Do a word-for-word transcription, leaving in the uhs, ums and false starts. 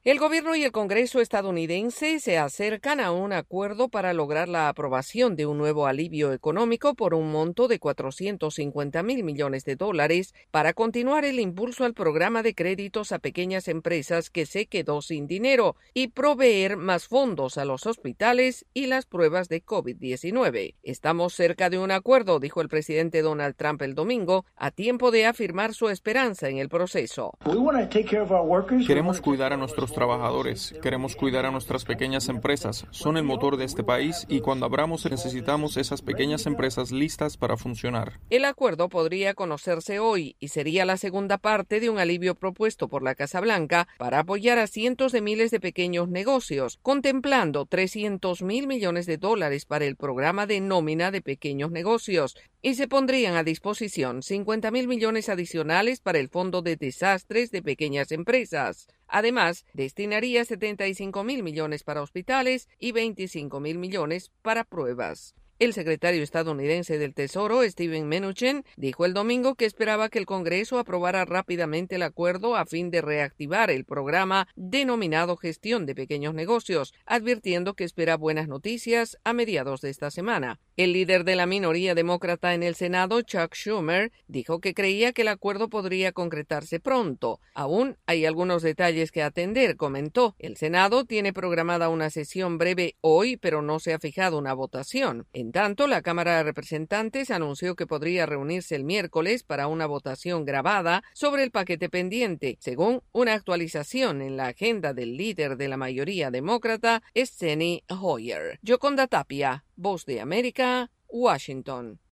El gobierno y el Congreso estadounidense se acercan a un acuerdo para lograr la aprobación de un nuevo alivio económico por un monto de cuatrocientos cincuenta mil millones de dólares para continuar el impulso al programa de créditos a pequeñas empresas que se quedó sin dinero y proveer más fondos a los hospitales y las pruebas de COVID diecinueve. Estamos cerca de un acuerdo, dijo el presidente Donald Trump el domingo, a tiempo de afirmar su esperanza en el proceso. Queremos cuidar a nuestros trabajadores, queremos cuidar a nuestras pequeñas empresas. Son el motor de este país y cuando abramos necesitamos esas pequeñas empresas listas para funcionar. El acuerdo podría conocerse hoy y sería la segunda parte de un alivio propuesto por la Casa Blanca para apoyar a cientos de miles de pequeños negocios, contemplando trescientos mil millones de dólares para el programa de nómina de pequeños negocios y se pondrían a disposición cincuenta mil millones adicionales para el Fondo de Desastres de Pequeñas Empresas. Además, destinaría setenta y cinco mil millones para hospitales y veinticinco mil millones para pruebas. El secretario estadounidense del Tesoro, Steven Mnuchin, dijo el domingo que esperaba que el Congreso aprobara rápidamente el acuerdo a fin de reactivar el programa denominado Gestión de Pequeños Negocios, advirtiendo que espera buenas noticias a mediados de esta semana. El líder de la minoría demócrata en el Senado, Chuck Schumer, dijo que creía que el acuerdo podría concretarse pronto. Aún hay algunos detalles que atender, comentó. El Senado tiene programada una sesión breve hoy, pero no se ha fijado una votación. En tanto, la Cámara de Representantes anunció que podría reunirse el miércoles para una votación grabada sobre el paquete pendiente, según una actualización en la agenda del líder de la mayoría demócrata, Steny Hoyer. Yoconda Tapia, Voz de América, Washington.